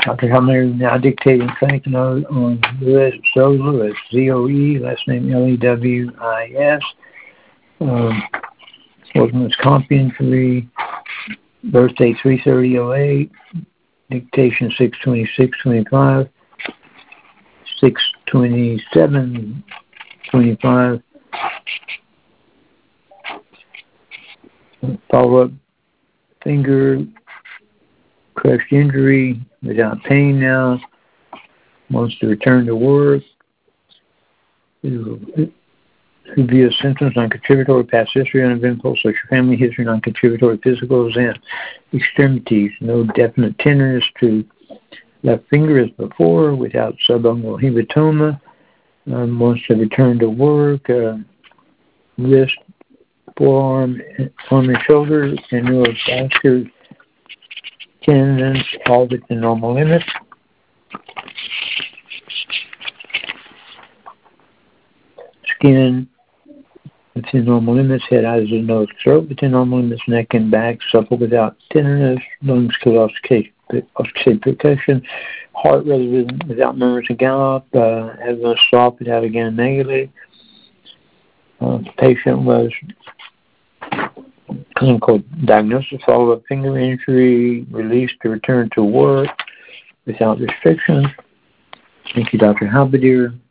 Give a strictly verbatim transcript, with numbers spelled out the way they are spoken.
Doctor Halbadier now dictating clinic note on Lewis Zoe Lewis, Z O E, last name L E W I S. Um, Working copy injury, birthday three thirty oh eight, dictation six twenty-six twenty-five, six twenty-seven twenty-five. Follow-up finger, crushed injury, without pain now, wants to return to work. Review symptoms, non-contributory, past history, uneventful, social family history, non-contributory, physicals, and extremities. No definite tenderness to left finger as before, without subungual hematoma. Um, wants to return to work. Uh, wrist, forearm, arm and shoulder, and neurovascular tendons, all within normal limits. Skin within normal limits, head, eyes, and nose, throat within normal limits, neck and back supple without tenderness, lungs could auscultate percussion, heart rhythm without murmurs and gallop, uh, asthma soft without again negative. Uh, the patient was clinical diagnosis, follow-up finger injury, released to return to work without restrictions. Thank you, Doctor Halbadier.